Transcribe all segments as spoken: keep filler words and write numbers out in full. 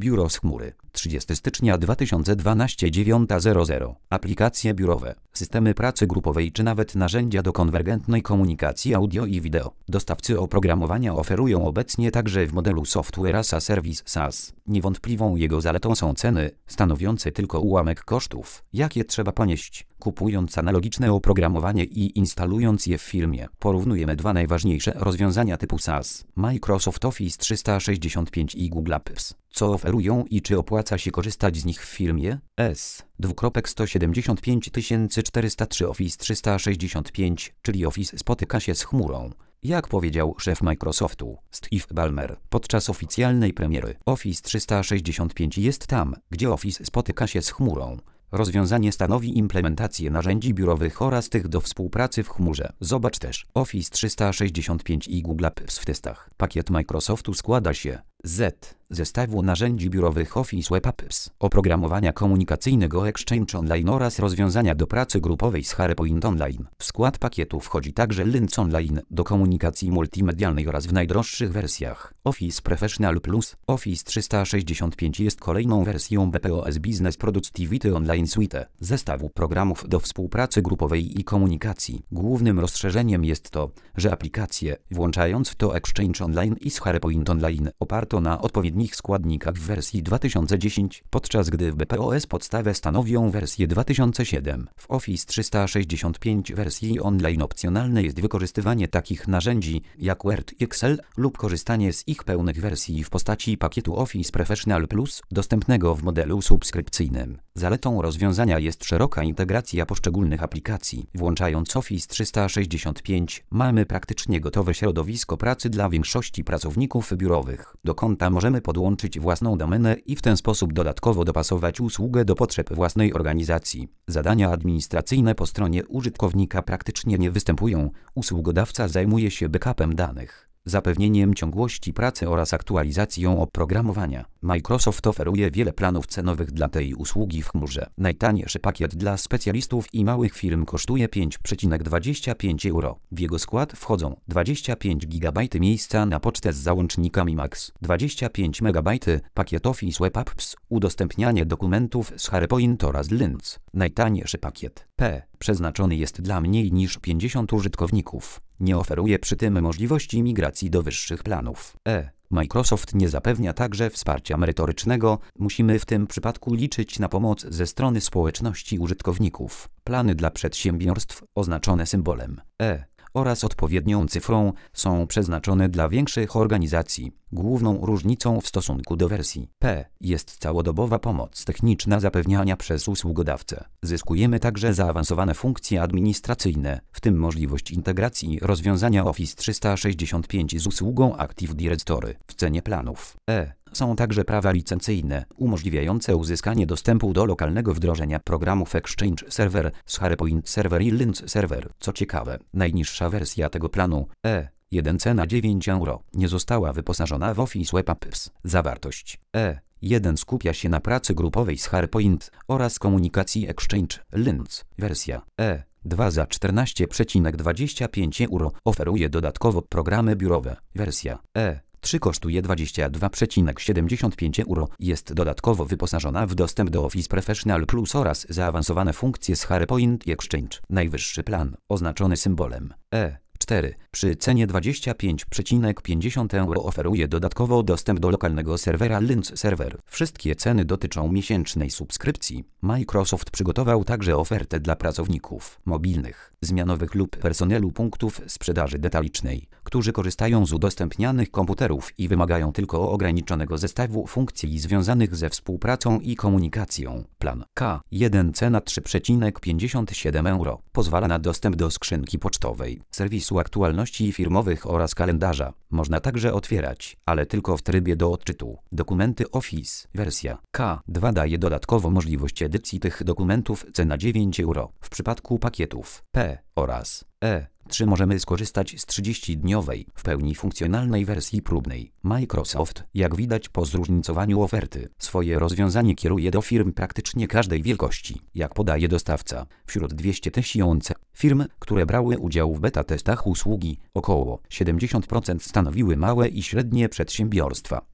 Biuro z chmury. trzydziestego stycznia dwa tysiące dwunastego dziewiąta zero zero. Aplikacje biurowe, systemy pracy grupowej czy nawet narzędzia do konwergentnej komunikacji audio i wideo. Dostawcy oprogramowania oferują obecnie także w modelu Software as a Service SaaS. Niewątpliwą jego zaletą są ceny, stanowiące tylko ułamek kosztów, jakie trzeba ponieść, kupując analogiczne oprogramowanie i instalując je w firmie. Porównujemy dwa najważniejsze rozwiązania typu SaaS: Microsoft Office trzysta sześćdziesiąt pięć i Google Apps. Co oferują i czy opłaca się korzystać z nich w firmie? S. sto siedemdziesiąt pięć tysięcy czterysta trzy Office trzysta sześćdziesiąt pięć, czyli Office spotyka się z chmurą. Jak powiedział szef Microsoftu, Steve Ballmer, podczas oficjalnej premiery, Office trzysta sześćdziesiąt pięć jest tam, gdzie Office spotyka się z chmurą. Rozwiązanie stanowi implementację narzędzi biurowych oraz tych do współpracy w chmurze. Zobacz też Office trzysta sześćdziesiąt pięć i Google Apps w testach. Pakiet Microsoftu składa się z zestawu narzędzi biurowych Office Web Apps, oprogramowania komunikacyjnego Exchange Online oraz rozwiązania do pracy grupowej z SharePoint Online. W skład pakietu wchodzi także Lync Online do komunikacji multimedialnej oraz w najdroższych wersjach Office Professional Plus. Office trzysta sześćdziesiąt pięć jest kolejną wersją B P O S Business Productivity Online Suite, zestawu programów do współpracy grupowej i komunikacji. Głównym rozszerzeniem jest to, że aplikacje, włączając w to Exchange Online i SharePoint Online, oparto na odpowiednich składnikach w wersji dwa tysiące dziesięć, podczas gdy w B P O S podstawę stanowią wersje dwa tysiące siedem. W Office trzysta sześćdziesiąt pięć wersji online opcjonalne jest wykorzystywanie takich narzędzi jak Word i Excel lub korzystanie z ich pełnych wersji w postaci pakietu Office Professional Plus, dostępnego w modelu subskrypcyjnym. Zaletą rozwiązania jest szeroka integracja poszczególnych aplikacji. Włączając Office trzysta sześćdziesiąt pięć, mamy praktycznie gotowe środowisko pracy dla większości pracowników biurowych. Do konta możemy podłączyć własną domenę i w ten sposób dodatkowo dopasować usługę do potrzeb własnej organizacji. Zadania administracyjne po stronie użytkownika praktycznie nie występują. Usługodawca zajmuje się backupem danych, zapewnieniem ciągłości pracy oraz aktualizacją oprogramowania. Microsoft oferuje wiele planów cenowych dla tej usługi w chmurze. Najtańszy pakiet dla specjalistów i małych firm kosztuje pięć przecinek dwadzieścia pięć euro. W jego skład wchodzą dwadzieścia pięć gigabajtów miejsca na pocztę z załącznikami Max, dwadzieścia pięć megabajtów pakiet Office Web Apps, udostępnianie dokumentów z SharePoint oraz Lync. Najtańszy pakiet P przeznaczony jest dla mniej niż pięćdziesięciu użytkowników. Nie oferuje przy tym możliwości migracji do wyższych planów. E. Microsoft nie zapewnia także wsparcia merytorycznego. Musimy w tym przypadku liczyć na pomoc ze strony społeczności użytkowników. Plany dla przedsiębiorstw, oznaczone symbolem E oraz odpowiednią cyfrą, są przeznaczone dla większych organizacji. Główną różnicą w stosunku do wersji P jest całodobowa pomoc techniczna zapewniania przez usługodawcę. Zyskujemy także zaawansowane funkcje administracyjne, w tym możliwość integracji rozwiązania Office trzysta sześćdziesiąt pięć z usługą Active Directory. W cenie planów E są także prawa licencyjne, umożliwiające uzyskanie dostępu do lokalnego wdrożenia programów Exchange Server, SharePoint Server i Lync Server. Co ciekawe, najniższa wersja tego planu E jeden cena dziewięć euro nie została wyposażona w Office Web Apps. Zawartość E jeden skupia się na pracy grupowej z SharePoint oraz komunikacji Exchange Lync. Wersja E dwa za czternaście przecinek dwadzieścia pięć euro oferuje dodatkowo programy biurowe. Wersja E trzy kosztuje dwadzieścia dwa przecinek siedemdziesiąt pięć euro. Jest dodatkowo wyposażona w dostęp do Office Professional Plus oraz zaawansowane funkcje z SharePoint i Exchange. Najwyższy plan, oznaczony symbolem E cztery, przy cenie dwadzieścia pięć przecinek pięćdziesiąt euro oferuje dodatkowo dostęp do lokalnego serwera Lync Server. Wszystkie ceny dotyczą miesięcznej subskrypcji. Microsoft przygotował także ofertę dla pracowników mobilnych, zmianowych lub personelu punktów sprzedaży detalicznej, którzy korzystają z udostępnianych komputerów i wymagają tylko ograniczonego zestawu funkcji związanych ze współpracą i komunikacją. Plan K jeden cena trzy przecinek pięćdziesiąt siedem euro pozwala na dostęp do skrzynki pocztowej, serwisu aktualności firmowych oraz kalendarza. Można także otwierać, ale tylko w trybie do odczytu, dokumenty Office. Wersja K dwa daje dodatkowo możliwość edycji tych dokumentów, cena dziewięć euro. W przypadku pakietów P oraz E trzy możemy skorzystać z trzydziestodniowej, w pełni funkcjonalnej wersji próbnej. Microsoft, jak widać po zróżnicowaniu oferty, swoje rozwiązanie kieruje do firm praktycznie każdej wielkości. Jak podaje dostawca, wśród dwieście tysięcy firm, które brały udział w beta testach usługi, około siedemdziesiąt procent stanowiły małe i średnie przedsiębiorstwa.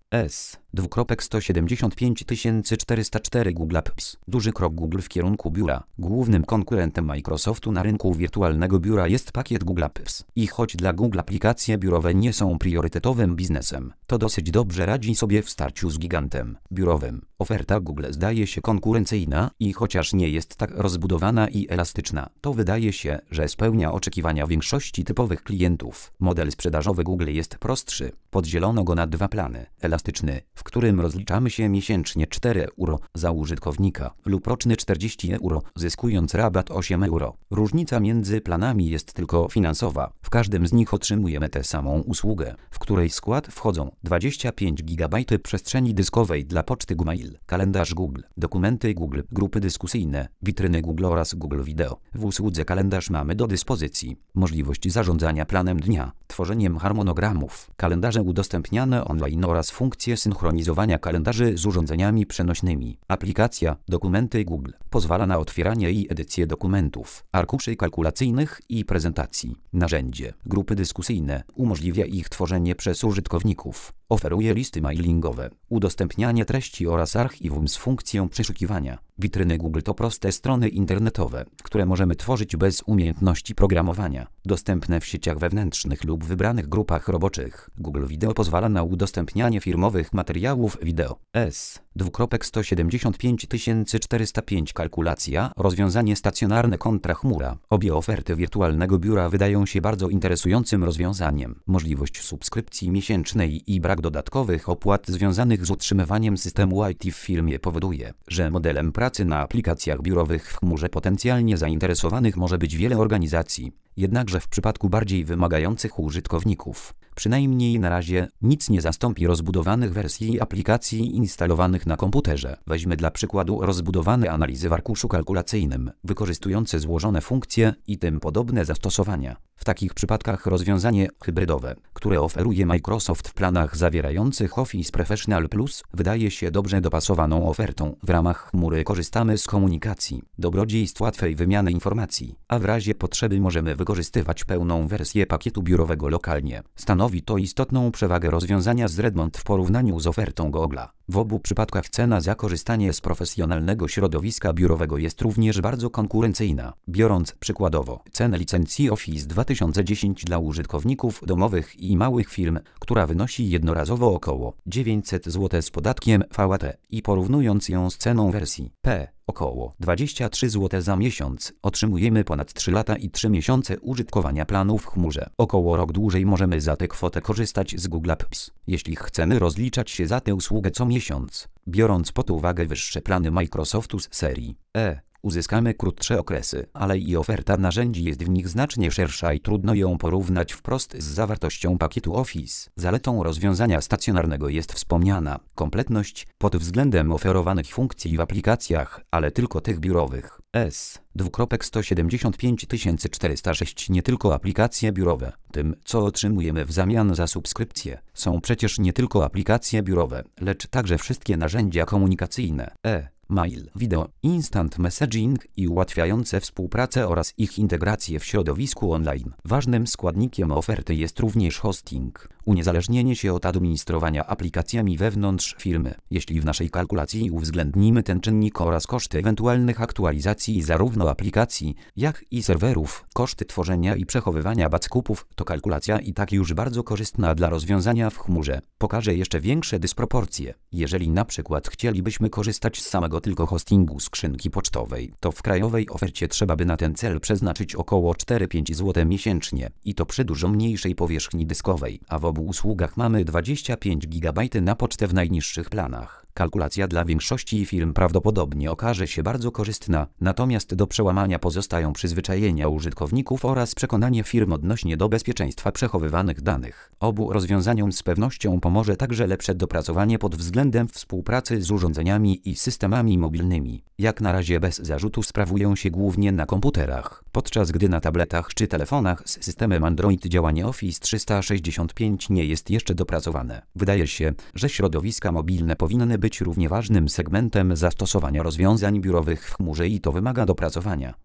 S. Dwukropek sto siedemdziesiąt pięć tysięcy czterysta cztery Google Apps. Duży krok Google w kierunku biura. Głównym konkurentem Microsoftu na rynku wirtualnego biura jest pakiet Google Apps. I choć dla Google aplikacje biurowe nie są priorytetowym biznesem, to dosyć dobrze radzi sobie w starciu z gigantem biurowym. Oferta Google zdaje się konkurencyjna i chociaż nie jest tak rozbudowana i elastyczna, to wydaje się, że spełnia oczekiwania większości typowych klientów. Model sprzedażowy Google jest prostszy. Podzielono go na dwa plany. Elastyczny, w którym rozliczamy się miesięcznie cztery euro za użytkownika lub roczny czterdzieści euro, zyskując rabat osiem euro. Różnica między planami jest tylko finansowa. W każdym z nich otrzymujemy tę samą usługę, w której skład wchodzą dwadzieścia pięć gigabajtów przestrzeni dyskowej dla poczty Gmail, kalendarz Google, dokumenty Google, grupy dyskusyjne, witryny Google oraz Google Video. W usłudze kalendarz mamy do dyspozycji możliwość zarządzania planem dnia, tworzeniem harmonogramów, kalendarze udostępniane online oraz funkcje synchronizowania kalendarzy z urządzeniami przenośnymi. Aplikacja Dokumenty Google pozwala na otwieranie i edycję dokumentów, arkuszy kalkulacyjnych i prezentacji. Narzędzie Grupy dyskusyjne umożliwia ich tworzenie przez użytkowników. Oferuje listy mailingowe, udostępnianie treści oraz archiwum z funkcją przeszukiwania. Witryny Google to proste strony internetowe, które możemy tworzyć bez umiejętności programowania. Dostępne w sieciach wewnętrznych lub wybranych grupach roboczych. Google Video pozwala na udostępnianie firmowych materiałów wideo. S. Dwukropek sto siedemdziesiąt pięć tysięcy czterysta pięć Kalkulacja, rozwiązanie stacjonarne kontra chmura. Obie oferty wirtualnego biura wydają się bardzo interesującym rozwiązaniem. Możliwość subskrypcji miesięcznej i brak dodatkowych opłat związanych z utrzymywaniem systemu I T w firmie powoduje, że modelem pracy na aplikacjach biurowych w chmurze potencjalnie zainteresowanych może być wiele organizacji. Jednakże w przypadku bardziej wymagających użytkowników, przynajmniej na razie, nic nie zastąpi rozbudowanych wersji aplikacji instalowanych na komputerze. Weźmy dla przykładu rozbudowane analizy w arkuszu kalkulacyjnym, wykorzystujące złożone funkcje i tym podobne zastosowania. W takich przypadkach rozwiązanie hybrydowe, które oferuje Microsoft w planach zawierających Office Professional Plus, wydaje się dobrze dopasowaną ofertą. W ramach chmury korzystamy z komunikacji, dobrodziejstw łatwej wymiany informacji, a w razie potrzeby możemy wykorzystywać pełną wersję pakietu biurowego lokalnie. Stanowi to istotną przewagę rozwiązania z Redmond w porównaniu z ofertą Google'a. W obu przypadkach cena za korzystanie z profesjonalnego środowiska biurowego jest również bardzo konkurencyjna. Biorąc przykładowo cenę licencji Office dwa tysiące dziesięć dla użytkowników domowych i małych firm, która wynosi jednorazowo około dziewięćset złotych z podatkiem V A T i porównując ją z ceną wersji P, około dwadzieścia trzy złote za miesiąc, otrzymujemy ponad trzy lata i trzy miesiące użytkowania planu w chmurze. Około rok dłużej możemy za tę kwotę korzystać z Google Apps, jeśli chcemy rozliczać się za tę usługę co miesiąc. Biorąc pod uwagę wyższe plany Microsoftu z serii E, uzyskamy krótsze okresy, ale i oferta narzędzi jest w nich znacznie szersza i trudno ją porównać wprost z zawartością pakietu Office. Zaletą rozwiązania stacjonarnego jest wspomniana kompletność pod względem oferowanych funkcji w aplikacjach, ale tylko tych biurowych. S. Dwukropek sto siedemdziesiąt pięć tysięcy czterysta sześć nie tylko aplikacje biurowe. Tym, co otrzymujemy w zamian za subskrypcję, są przecież nie tylko aplikacje biurowe, lecz także wszystkie narzędzia komunikacyjne. E. Mail, wideo, instant messaging i ułatwiające współpracę oraz ich integrację w środowisku online. Ważnym składnikiem oferty jest również hosting, uniezależnienie się od administrowania aplikacjami wewnątrz firmy. Jeśli w naszej kalkulacji uwzględnimy ten czynnik oraz koszty ewentualnych aktualizacji zarówno aplikacji, jak i serwerów, koszty tworzenia i przechowywania backupów, to kalkulacja i tak już bardzo korzystna dla rozwiązania w chmurze pokaże jeszcze większe dysproporcje. Jeżeli na przykład chcielibyśmy korzystać z samego tylko hostingu skrzynki pocztowej, to w krajowej ofercie trzeba by na ten cel przeznaczyć około cztery pięć złotych miesięcznie i to przy dużo mniejszej powierzchni dyskowej, a w obu usługach mamy dwadzieścia pięć gigabajtów na pocztę w najniższych planach. Kalkulacja dla większości firm prawdopodobnie okaże się bardzo korzystna, natomiast do przełamania pozostają przyzwyczajenia użytkowników oraz przekonanie firm odnośnie do bezpieczeństwa przechowywanych danych. Obu rozwiązaniom z pewnością pomoże także lepsze dopracowanie pod względem współpracy z urządzeniami i systemami mobilnymi. Jak na razie bez zarzutu sprawują się głównie na komputerach, podczas gdy na tabletach czy telefonach z systemem Android działanie Office trzysta sześćdziesiąt pięć nie jest jeszcze dopracowane. Wydaje się, że środowiska mobilne powinny być równie ważnym segmentem zastosowania rozwiązań biurowych w chmurze i to wymaga dopracowania.